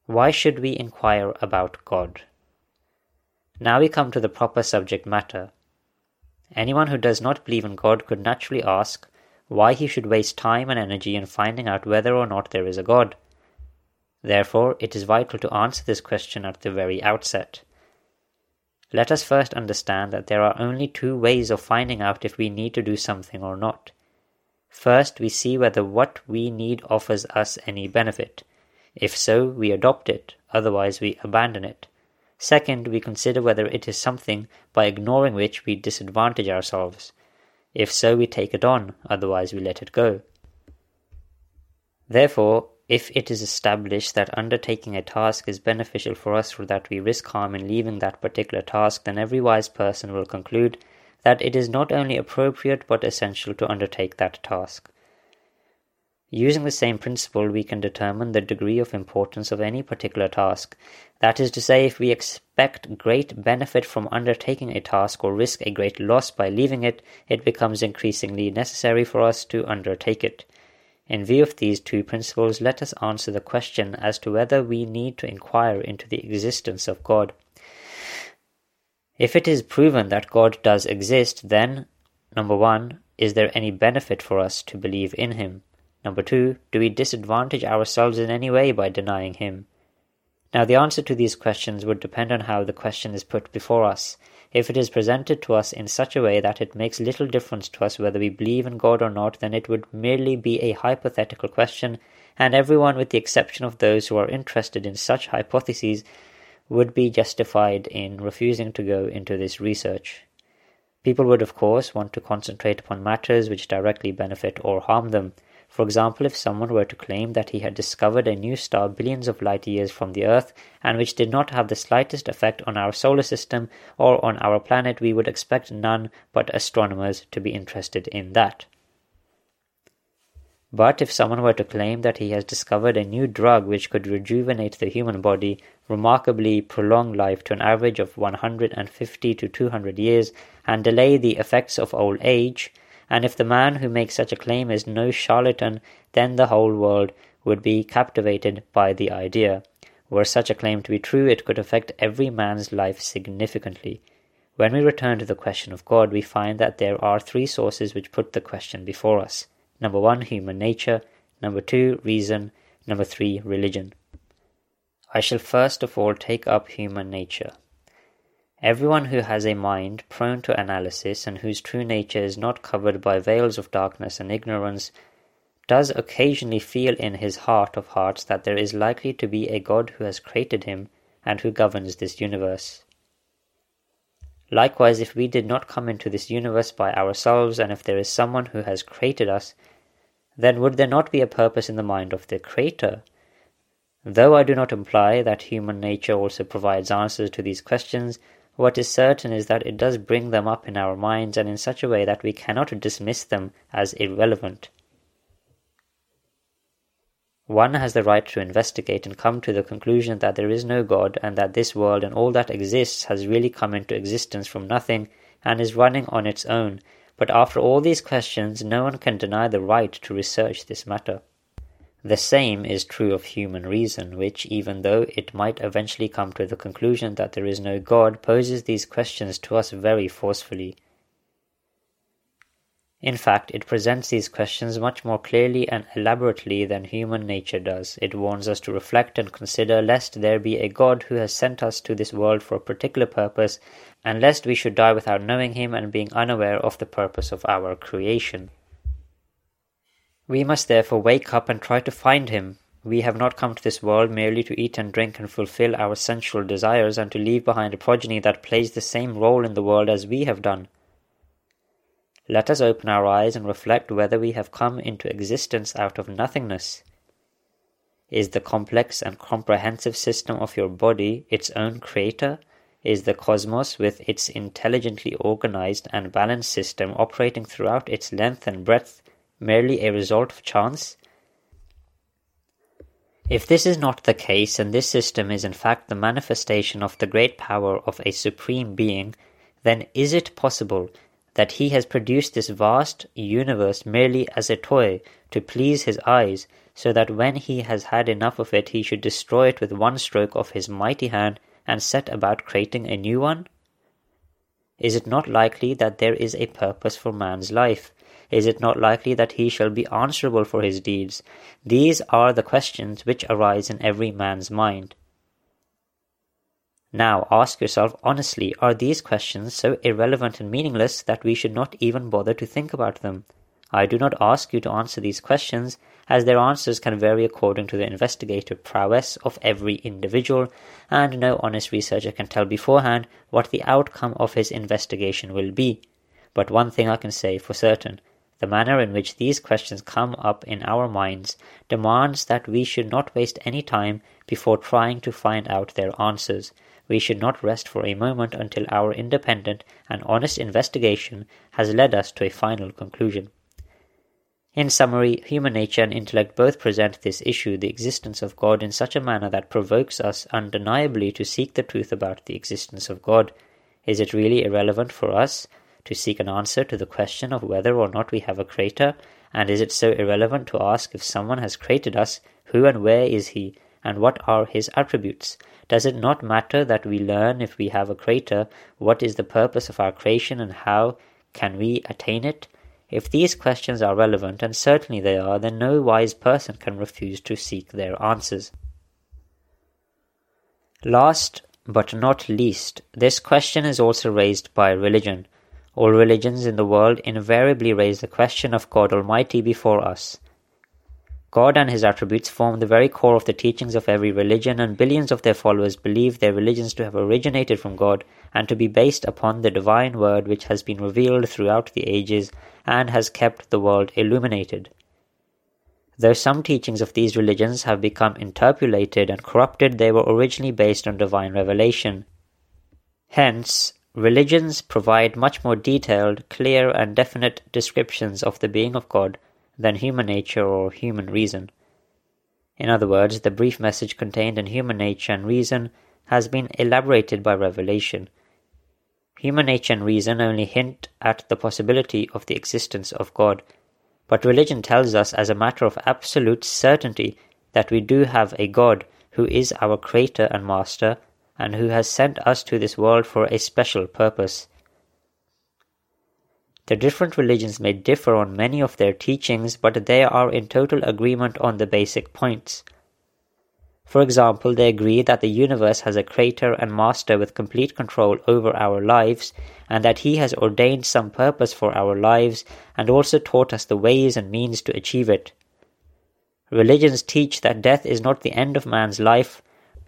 Why should we inquire about God? Now we come to the proper subject matter. Anyone who does not believe in God could naturally ask why he should waste time and energy in finding out whether or not there is a God. Therefore, it is vital to answer this question at the very outset. Let us first understand that there are only two ways of finding out if we need to do something or not. First, we see whether what we need offers us any benefit. If so, we adopt it, otherwise we abandon it. Second, we consider whether it is something by ignoring which we disadvantage ourselves. If so, we take it on, otherwise we let it go. Therefore, if it is established that undertaking a task is beneficial for us or that we risk harm in leaving that particular task, then every wise person will conclude that it is not only appropriate but essential to undertake that task. Using the same principle, we can determine the degree of importance of any particular task. That is to say, if we expect great benefit from undertaking a task or risk a great loss by leaving it, it becomes increasingly necessary for us to undertake it. In view of these two principles, let us answer the question as to whether we need to inquire into the existence of God. If it is proven that God does exist, then, number 1, is there any benefit for us to believe in Him? Number 2, do we disadvantage ourselves in any way by denying Him? Now, the answer to these questions would depend on how the question is put before us. If it is presented to us in such a way that it makes little difference to us whether we believe in God or not, then it would merely be a hypothetical question, and everyone, with the exception of those who are interested in such hypotheses, would be justified in refusing to go into this research. People would, of course, want to concentrate upon matters which directly benefit or harm them. For example, if someone were to claim that he had discovered a new star billions of light years from the Earth, and which did not have the slightest effect on our solar system or on our planet, we would expect none but astronomers to be interested in that. But if someone were to claim that he has discovered a new drug which could rejuvenate the human body, remarkably prolong life to an average of 150 to 200 years, and delay the effects of old age, and if the man who makes such a claim is no charlatan, then the whole world would be captivated by the idea. Were such a claim to be true, it could affect every man's life significantly. When we return to the question of God, we find that there are three sources which put the question before us. Number 1, human nature. Number 2, reason. Number 3, religion. I shall first of all take up human nature. Everyone who has a mind prone to analysis and whose true nature is not covered by veils of darkness and ignorance does occasionally feel in his heart of hearts that there is likely to be a God who has created him and who governs this universe. Likewise, if we did not come into this universe by ourselves, and if there is someone who has created us, then would there not be a purpose in the mind of the Creator? Though I do not imply that human nature also provides answers to these questions, what is certain is that it does bring them up in our minds, and in such a way that we cannot dismiss them as irrelevant. One has the right to investigate and come to the conclusion that there is no God, and that this world and all that exists has really come into existence from nothing and is running on its own. But after all these questions, no one can deny the right to research this matter. The same is true of human reason, which, even though it might eventually come to the conclusion that there is no God, poses these questions to us very forcefully. In fact, it presents these questions much more clearly and elaborately than human nature does. It warns us to reflect and consider lest there be a God who has sent us to this world for a particular purpose, and lest we should die without knowing him and being unaware of the purpose of our creation. We must therefore wake up and try to find him. We have not come to this world merely to eat and drink and fulfill our sensual desires and to leave behind a progeny that plays the same role in the world as we have done. Let us open our eyes and reflect whether we have come into existence out of nothingness. Is the complex and comprehensive system of your body its own creator? Is the cosmos, with its intelligently organized and balanced system operating throughout its length and breadth, merely a result of chance? If this is not the case, and this system is in fact the manifestation of the great power of a supreme being, then is it possible that he has produced this vast universe merely as a toy to please his eyes, so that when he has had enough of it he should destroy it with one stroke of his mighty hand and set about creating a new one? Is it not likely that there is a purpose for man's life? Is it not likely that he shall be answerable for his deeds? These are the questions which arise in every man's mind. Now ask yourself honestly, are these questions so irrelevant and meaningless that we should not even bother to think about them? I do not ask you to answer these questions, as their answers can vary according to the investigative prowess of every individual, and no honest researcher can tell beforehand what the outcome of his investigation will be. But one thing I can say for certain: the manner in which these questions come up in our minds demands that we should not waste any time before trying to find out their answers. We should not rest for a moment until our independent and honest investigation has led us to a final conclusion. In summary, human nature and intellect both present this issue, the existence of God, in such a manner that provokes us undeniably to seek the truth about the existence of God. Is it really irrelevant for us to seek an answer to the question of whether or not we have a creator? And is it so irrelevant to ask if someone has created us, who and where is he, and what are his attributes? Does it not matter that we learn, if we have a creator, what is the purpose of our creation and how can we attain it? If these questions are relevant, and certainly they are, then no wise person can refuse to seek their answers. Last but not least, this question is also raised by religion. All religions in the world invariably raise the question of God Almighty before us. God and his attributes form the very core of the teachings of every religion, and billions of their followers believe their religions to have originated from God and to be based upon the divine word which has been revealed throughout the ages and has kept the world illuminated. Though some teachings of these religions have become interpolated and corrupted, they were originally based on divine revelation. Hence, religions provide much more detailed, clear, and definite descriptions of the being of God than human nature or human reason. In other words, the brief message contained in human nature and reason has been elaborated by revelation. Human nature and reason only hint at the possibility of the existence of God, but religion tells us as a matter of absolute certainty that we do have a God who is our creator and master, and who has sent us to this world for a special purpose. The different religions may differ on many of their teachings, but they are in total agreement on the basic points. For example, they agree that the universe has a creator and master with complete control over our lives, and that he has ordained some purpose for our lives and also taught us the ways and means to achieve it. Religions teach that death is not the end of man's life.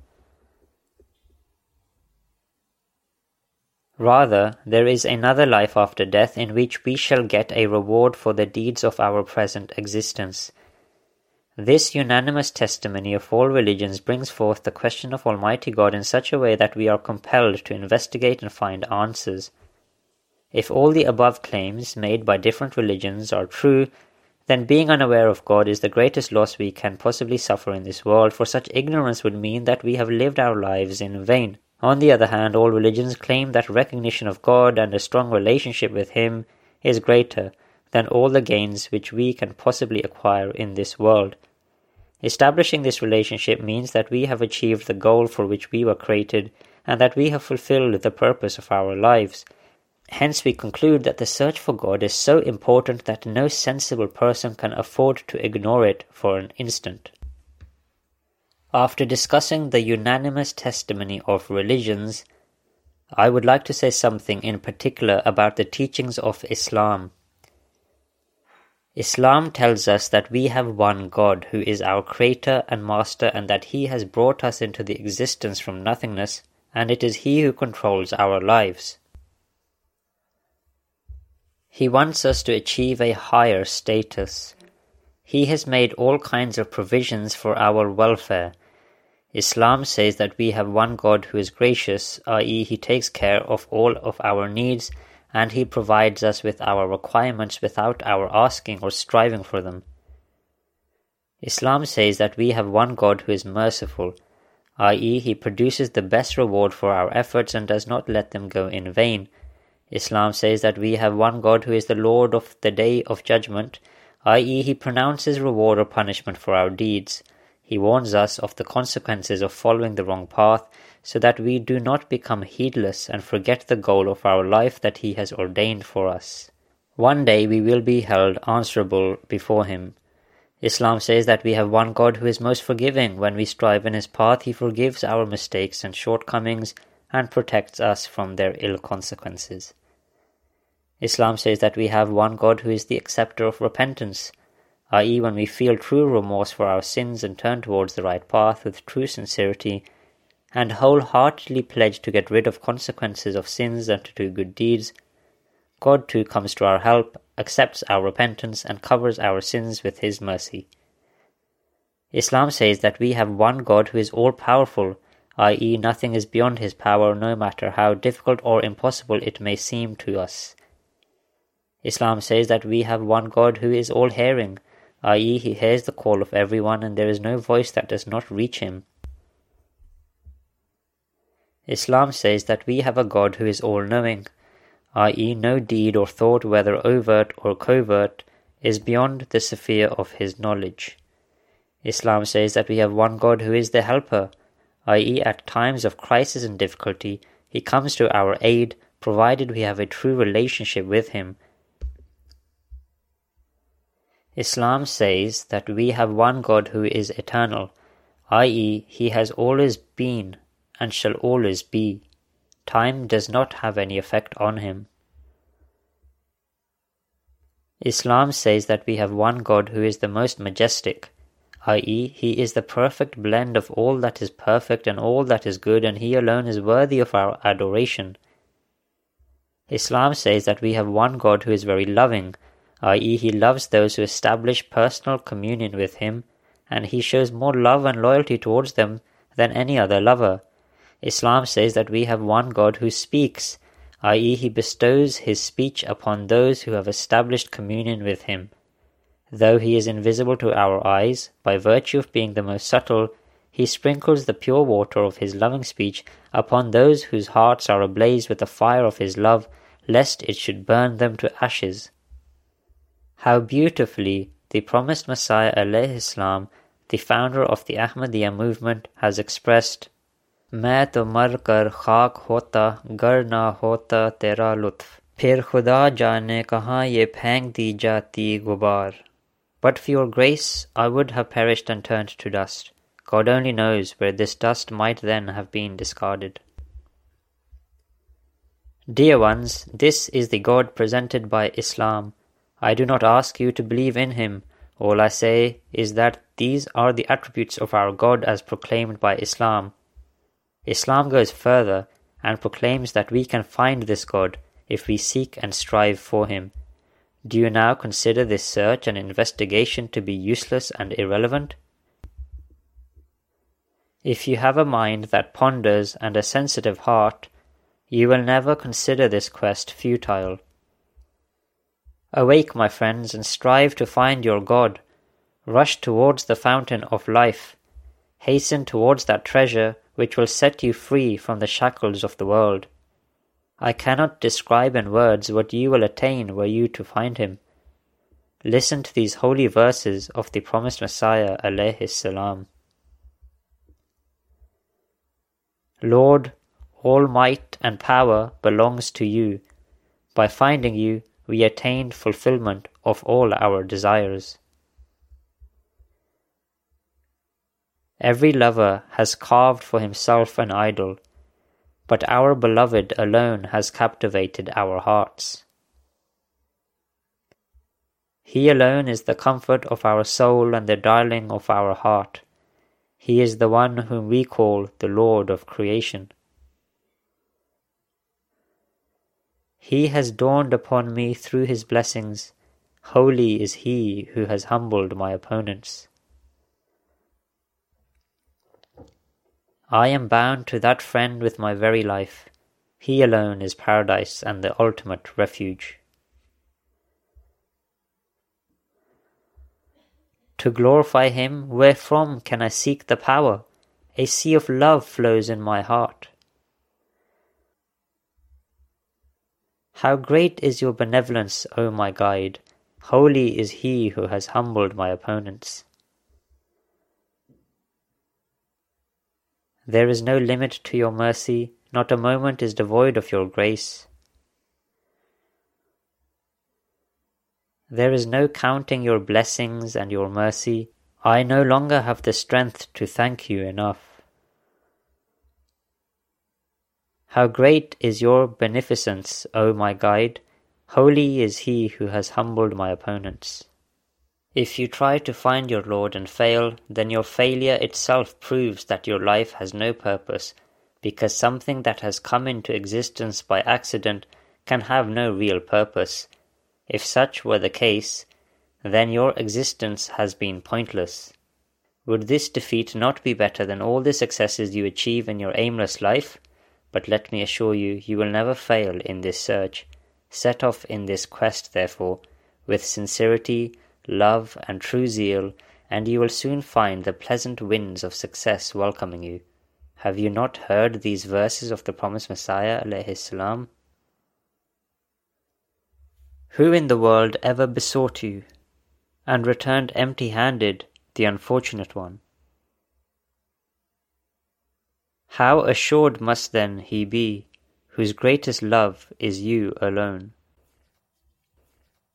Rather, there is another life after death in which we shall get a reward for the deeds of our present existence. This unanimous testimony of all religions brings forth the question of Almighty God in such a way that we are compelled to investigate and find answers. If all the above claims made by different religions are true, then being unaware of God is the greatest loss we can possibly suffer in this world, for such ignorance would mean that we have lived our lives in vain. On the other hand, all religions claim that recognition of God and a strong relationship with him is greater than all the gains which we can possibly acquire in this world. Establishing this relationship means that we have achieved the goal for which we were created, and that we have fulfilled the purpose of our lives. Hence we conclude that the search for God is so important that no sensible person can afford to ignore it for an instant. After discussing the unanimous testimony of religions, I would like to say something in particular about the teachings of Islam. Islam tells us that we have one God who is our creator and master, and that he has brought us into the existence from nothingness, and it is he who controls our lives. He wants us to achieve a higher status. He has made all kinds of provisions for our welfare. Islam says that we have one God who is gracious, i.e. he takes care of all of our needs, and he provides us with our requirements without our asking or striving for them. Islam says that we have one God who is merciful, i.e. he produces the best reward for our efforts and does not let them go in vain. Islam says that we have one God who is the Lord of the Day of Judgment, i.e., he pronounces reward or punishment for our deeds. He warns us of the consequences of following the wrong path, so that we do not become heedless and forget the goal of our life that he has ordained for us. One day we will be held answerable before him. Islam says that we have one God who is most forgiving. When we strive in his path, he forgives our mistakes and shortcomings and protects us from their ill consequences. Islam says that we have one God who is the acceptor of repentance, i.e., when we feel true remorse for our sins and turn towards the right path with true sincerity and wholeheartedly pledge to get rid of consequences of sins and to do good deeds, God too comes to our help, accepts our repentance and covers our sins with his mercy. Islam says that we have one God who is all-powerful, i.e., nothing is beyond his power, no matter how difficult or impossible it may seem to us. Islam says that we have one God who is all-hearing, i.e., he hears the call of everyone and there is no voice that does not reach him. Islam says that we have a God who is all-knowing, i.e., no deed or thought, whether overt or covert, is beyond the sphere of his knowledge. Islam says that we have one God who is the helper, i.e., at times of crisis and difficulty, he comes to our aid, provided we have a true relationship with him. Islam says that we have one God who is eternal, i.e., he has always been and shall always be. Time does not have any effect on him. Islam says that we have one God who is the most majestic, i.e., he is the perfect blend of all that is perfect and all that is good, and he alone is worthy of our adoration. Islam says that we have one God who is very loving, i.e., he loves those who establish personal communion with him, and he shows more love and loyalty towards them than any other lover. Islam says that we have one God who speaks, i.e., he bestows his speech upon those who have established communion with him. Though he is invisible to our eyes, by virtue of being the most subtle, he sprinkles the pure water of his loving speech upon those whose hearts are ablaze with the fire of his love, lest it should burn them to ashes. How beautifully the promised Messiah alayhi salam, the founder of the Ahmadiyya movement, has expressed, "मैं तो मर कर खाक होता गर ना होता तेरा लुत्फ, फिर खुदा जाने कहाँ ये फेंक दी जाती गुबार." But for your grace I would have perished and turned to dust. God only knows where this dust might then have been discarded. Dear ones, this is the God presented by Islam. I do not ask you to believe in him. All I say is that these are the attributes of our God as proclaimed by Islam. Islam goes further and proclaims that we can find this God if we seek and strive for him. Do you now consider this search and investigation to be useless and irrelevant? If you have a mind that ponders and a sensitive heart, you will never consider this quest futile. Awake, my friends, and strive to find your God. Rush towards the fountain of life. Hasten towards that treasure which will set you free from the shackles of the world. I cannot describe in words what you will attain were you to find him. Listen to these holy verses of the promised Messiah alayhi salam. Lord, all might and power belongs to you. By finding you, we attained fulfillment of all our desires. Every lover has carved for himself an idol, but our beloved alone has captivated our hearts. He alone is the comfort of our soul and the darling of our heart. He is the one whom we call the Lord of creation. He has dawned upon me through his blessings. Holy is he who has humbled my opponents. I am bound to that friend with my very life. He alone is paradise and the ultimate refuge. To glorify him, wherefrom can I seek the power? A sea of love flows in my heart. How great is your benevolence, O my guide! Holy is he who has humbled my opponents. There is no limit to your mercy, not a moment is devoid of your grace. There is no counting your blessings and your mercy. I no longer have the strength to thank you enough. How great is your beneficence, O my guide! Holy is he who has humbled my opponents. If you try to find your Lord and fail, then your failure itself proves that your life has no purpose, because something that has come into existence by accident can have no real purpose. If such were the case, then your existence has been pointless. Would this defeat not be better than all the successes you achieve in your aimless life? But let me assure you, you will never fail in this search. Set off in this quest, therefore, with sincerity, love, and true zeal, and you will soon find the pleasant winds of success welcoming you. Have you not heard these verses of the promised Messiah alayhi salam? Who in the world ever besought you, and returned empty-handed, the unfortunate one? How assured must then he be, whose greatest love is you alone?